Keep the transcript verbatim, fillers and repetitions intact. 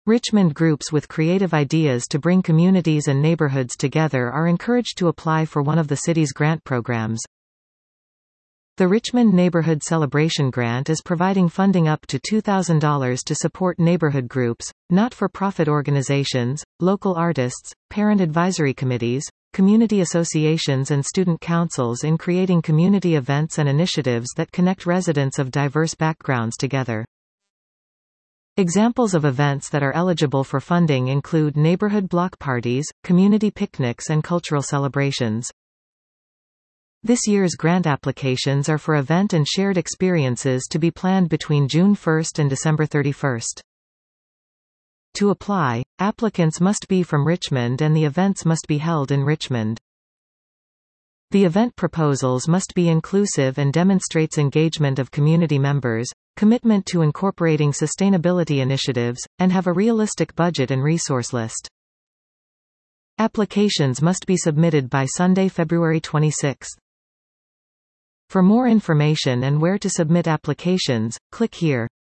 Richmond groups with creative ideas to bring communities and neighborhoods together are encouraged to apply for one of the city's grant programs. The Richmond Neighborhood Celebration Grant is providing funding up to two thousand dollars to support neighborhood groups, not-for-profit organizations, local artists, parent advisory committees, community associations and student councils in creating community events and initiatives that connect residents of diverse backgrounds together. Examples of events that are eligible for funding include neighborhood block parties, community picnics and cultural celebrations. This year's grant applications are for event and shared experiences to be planned between June first and December thirty-first. To apply, applicants must be from Richmond and the events must be held in Richmond. The event proposals must be inclusive and demonstrates engagement of community members, commitment to incorporating sustainability initiatives, and have a realistic budget and resource list. Applications must be submitted by Sunday, February twenty-sixth. For more information and where to submit applications, click here.